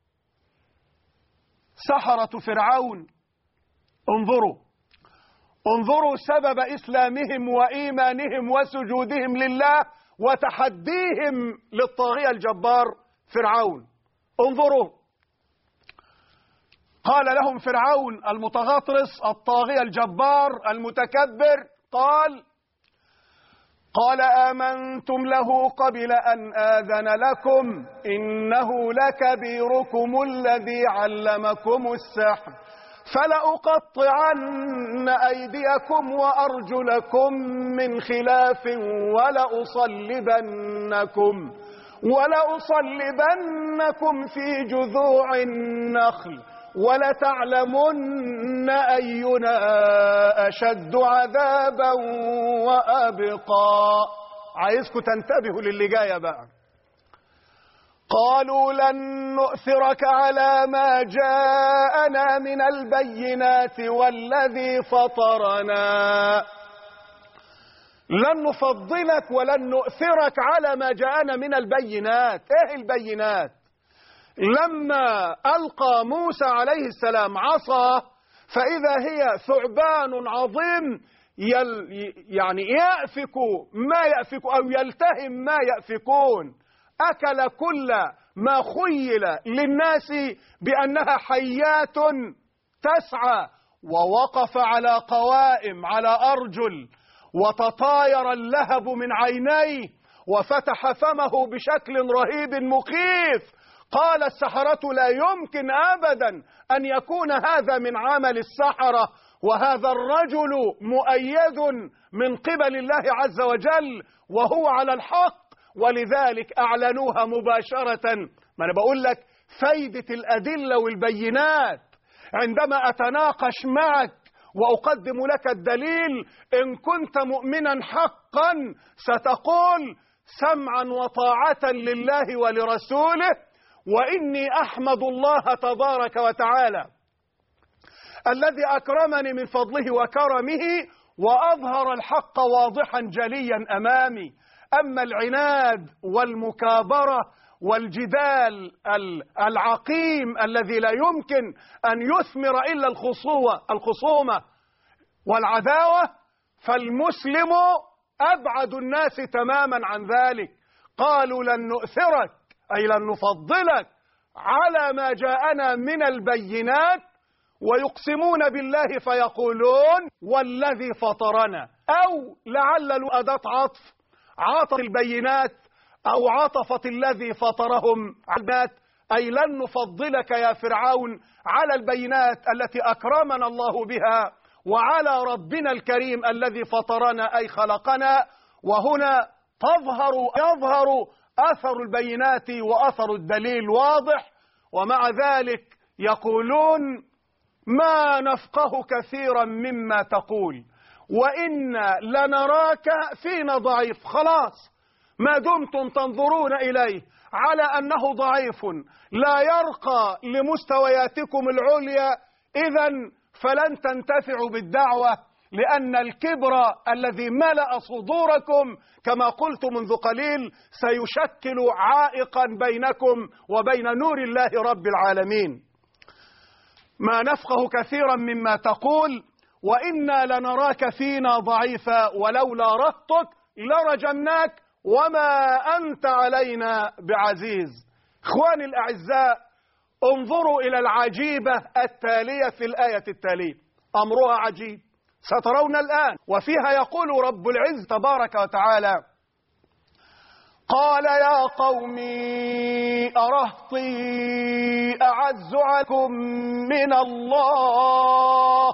سحرة فرعون، انظروا سبب إسلامهم وإيمانهم وسجودهم لله وتحديهم للطاغية الجبار فرعون. انظروا، قال لهم فرعون المتغطرس الطاغية الجبار المتكبر، قال آمنتم له قبل أن آذن لكم إنه لكبيركم الذي علمكم السحر فلأقطعن أيديكم وأرجلكم من خلاف ولأصلبنكم في جذوع النخل ولتعلمن أينا أشد عذابا وأبقى. عايزكم تنتبهوا للي جايه بقى. قالوا لن نؤثرك على ما جاءنا من البينات والذي فطرنا، لن نفضلك ولن نؤثرك على ما جاءنا من البينات. ايه البينات؟ لما ألقى موسى عليه السلام عصاه فإذا هي ثعبان عظيم يعني يأفك ما يأفك أو يلتهم ما يأفكون، أكل كل ما خيل للناس بأنها حيات تسعى، ووقف على قوائم على أرجل، وتطاير اللهب من عينيه، وفتح فمه بشكل رهيب مخيف. قال السحرة لا يمكن أبدا أن يكون هذا من عمل السحرة، وهذا الرجل مؤيد من قبل الله عز وجل وهو على الحق، ولذلك أعلنوها مباشرة. ما أنا بقول لك فايدة الأدلة والبينات. عندما أتناقش معك وأقدم لك الدليل، إن كنت مؤمنا حقا ستقول سمعا وطاعة لله ولرسوله، وإني أحمد الله تبارك وتعالى الذي أكرمني من فضله وكرمه وأظهر الحق واضحا جليا أمامي. أما العناد والمكابرة والجدال العقيم الذي لا يمكن أن يثمر إلا الخصومة والعداوة، فالمسلم أبعد الناس تماما عن ذلك. قالوا لن نؤثرك أي لن نفضلك على ما جاءنا من البينات، ويقسمون بالله فيقولون والذي فطرنا، أو لعل أداة عطف عاطف البينات أو عطفت الذي فطرهم على، أي لن نفضلك يا فرعون على البينات التي أكرمنا الله بها وعلى ربنا الكريم الذي فطرنا أي خلقنا. وهنا يظهر أثر البينات وأثر الدليل واضح. ومع ذلك يقولون ما نفقه كثيرا مما تقول وإنا لنراك فينا ضعيف. خلاص، ما دمتم تنظرون إليه على أنه ضعيف لا يرقى لمستوياتكم العليا، إذن فلن تنتفعوا بالدعوة، لأن الكبر الذي ملأ صدوركم كما قلت منذ قليل سيشكل عائقا بينكم وبين نور الله رب العالمين. ما نفقه كثيرا مما تقول وإنا لنراك فينا ضعيفا ولولا رهطك لرجمناك وما أنت علينا بعزيز. إخواني الأعزاء، انظروا إلى العجيبة التالية في الآية التالية، أمرها عجيب سترون الآن. وفيها يقول رب العزة تبارك وتعالى: قال يا قوم أرهطي أعز عليكم من الله.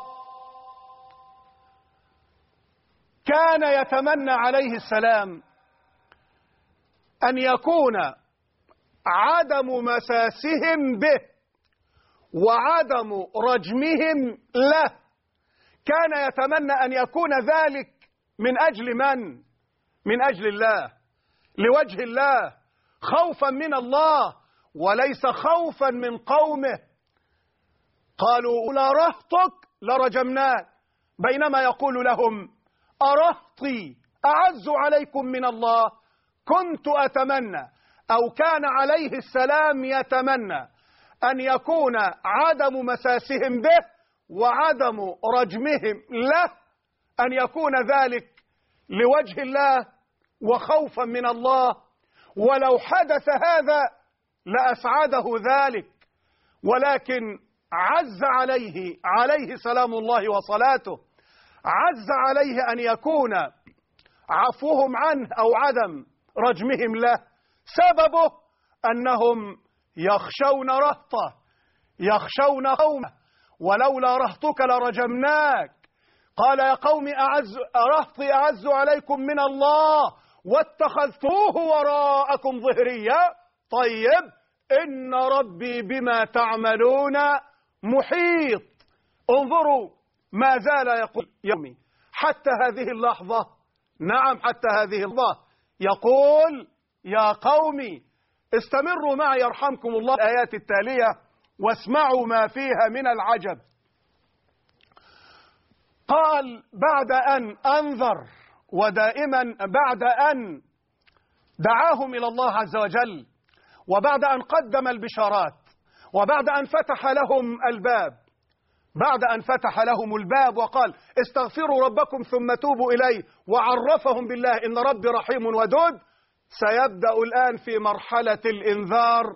كان يتمنى عليه السلام أن يكون عدم مساسهم به وعدم رجمهم له، كان يتمنى أن يكون ذلك من أجل من؟ من أجل الله، لوجه الله، خوفا من الله وليس خوفا من قومه. قالوا لا رهطك لرجمناك، بينما يقول لهم أرهطي أعز عليكم من الله. كنت أتمنى أو كان عليه السلام يتمنى أن يكون عدم مساسهم به وعدم رجمهم له أن يكون ذلك لوجه الله وخوفا من الله، ولو حدث هذا لأسعده ذلك، ولكن عز عليه سلام الله وصلاته، عز عليه أن يكون عفوهم عنه أو عدم رجمهم له سببه أنهم يخشون رهطه، يخشون قومه، ولولا رهطك لرجمناك. قال يا قوم رهطي أعز عليكم من الله واتخذتوه وراءكم ظهريا. طيب، إن ربي بما تعملون محيط. انظروا ما زال يقول يومي حتى هذه اللحظة، نعم حتى هذه اللحظة يقول يا قومي استمروا معي يرحمكم الله الآيات التالية واسمعوا ما فيها من العجب. قال بعد أن أنذر ودائما بعد أن دعاهم إلى الله عز وجل، وبعد أن قدم البشارات، وبعد أن فتح لهم الباب، بعد أن فتح لهم الباب وقال استغفروا ربكم ثم توبوا إليه وعرفهم بالله إن ربي رحيم ودود، سيبدأ الآن في مرحلة الإنذار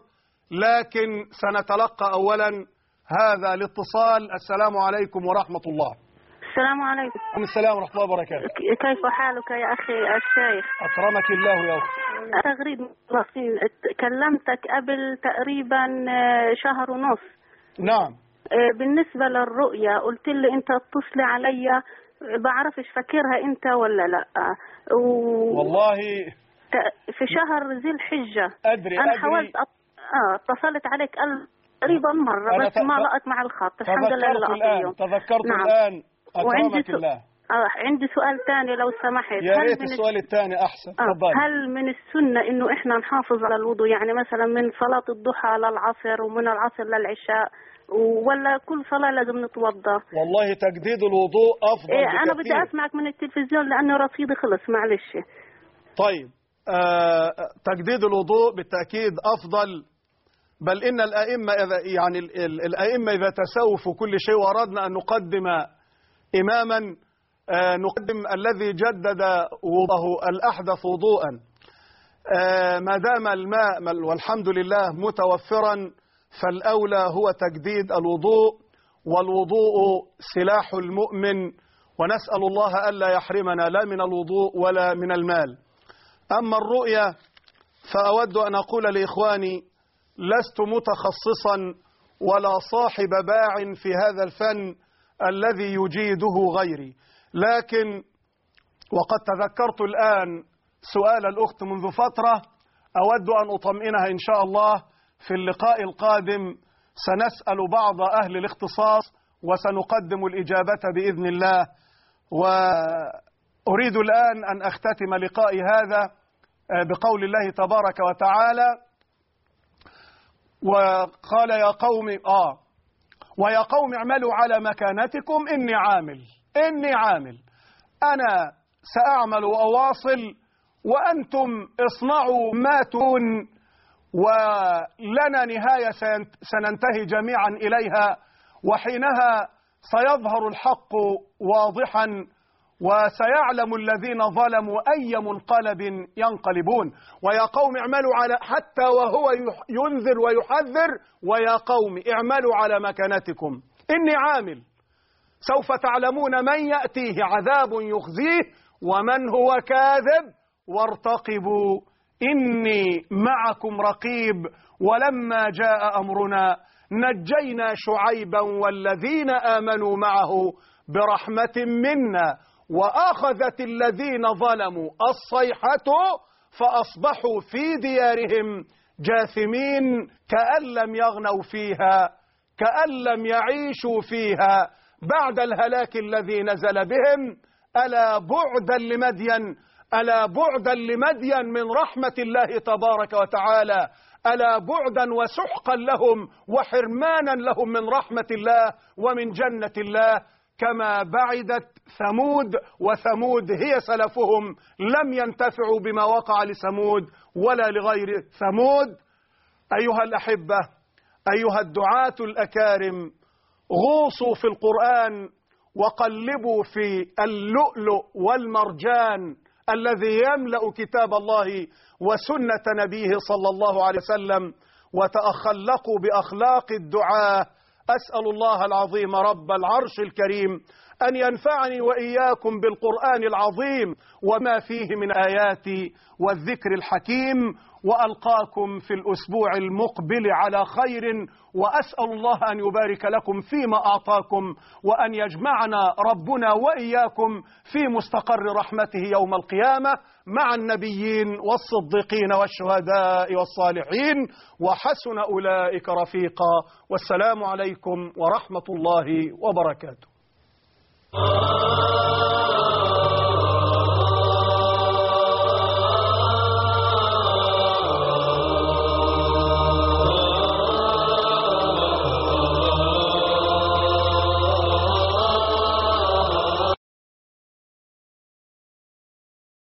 لكن سنتلقى أولا هذا الاتصال. السلام عليكم ورحمة الله. السلام عليكم. السلام ورحمة الله وبركاته. كيف حالك يا أخي الشيخ؟ أكرمك الله يا أخي. تغريد كلمتك قبل تقريبا شهر ونص. نعم. بالنسبة للرؤية قلت لي أنت اتصلي علي، بعرفش فاكرها أنت ولا لا. والله في شهر ذي الحجة أدري أنا حاولت اتصلت عليك تقريبا مرة بس ما لقت مع الخط. الحمد لله لقيت. تذكرت نعم. الآن. أكرمك الله. عندي سؤال ثاني لو سمحت. يا ريت السؤال الثاني أحسن. هل من السنة إنه إحنا نحافظ على الوضوء، يعني مثلا من صلاة الضحى للعصر ومن العصر للعشاء، ولا كل صلاة لازم نتوضأ؟ والله تجديد الوضوء أفضل بكثير. أنا بدي أسمعك من التلفزيون لأنه رصيدي خلص معلش. طيب تجديد الوضوء بالتأكيد أفضل، بل إن الأئمة يعني الأئمة إذا تساووا في كل شيء وأردنا أن نقدم إماما نقدم الذي جدد وضوءه الأحدث وضوءا. ما دام الماء والحمد لله متوفرا فالأولى هو تجديد الوضوء، والوضوء سلاح المؤمن، ونسأل الله ألا يحرمنا لا من الوضوء ولا من المال. أما الرؤيا فأود أن أقول لإخواني لست متخصصا ولا صاحب باع في هذا الفن الذي يجيده غيري، لكن وقد تذكرت الآن سؤال الأخت منذ فترة أود أن أطمئنها إن شاء الله. في اللقاء القادم سنسأل بعض أهل الاختصاص وسنقدم الإجابة بإذن الله. وأريد الآن أن أختتم لقائي هذا بقول الله تبارك وتعالى: وقال يا قوم ويا قوم اعملوا على مكانتكم إني عامل أنا سأعمل وأواصل وأنتم اصنعوا ما تون، ولنا نهاية سننتهي جميعا إليها، وحينها سيظهر الحق واضحا وسيعلم الذين ظلموا أي منقلب ينقلبون. ويا قوم اعملوا على، حتى وهو ينذر ويحذر، ويا قوم اعملوا على مكانتكم إني عامل، سوف تعلمون من يأتيه عذاب يخزيه ومن هو كاذب وارتقبوا إني معكم رقيب. ولما جاء أمرنا نجينا شعيبا والذين آمنوا معه برحمة منا وأخذت الذين ظلموا الصيحة فأصبحوا في ديارهم جاثمين كأن لم يغنوا فيها كأن لم يعيشوا فيها بعد الهلاك الذي نزل بهم. ألا بعدا لمدين، ألا بعدا لمدين من رحمة الله تبارك وتعالى، ألا بعدا وسحقا لهم وحرمانا لهم من رحمة الله ومن جنة الله، كما بعدت ثمود، وثمود هي سلفهم لم ينتفعوا بما وقع لثمود ولا لغير ثمود. أيها الأحبة، أيها الدعاة الأكارم، غوصوا في القرآن وقلبوا في اللؤلؤ والمرجان الذي يملأ كتاب الله وسنة نبيه صلى الله عليه وسلم، وتخلقوا بأخلاق الدعاة. أسأل الله العظيم رب العرش الكريم أن ينفعني وإياكم بالقرآن العظيم وما فيه من آيات والذكر الحكيم، وألقاكم في الأسبوع المقبل على خير، وأسأل الله أن يبارك لكم فيما أعطاكم، وأن يجمعنا ربنا وإياكم في مستقر رحمته يوم القيامة مع النبيين والصديقين والشهداء والصالحين، وحسن أولئك رفيقا. والسلام عليكم ورحمة الله وبركاته.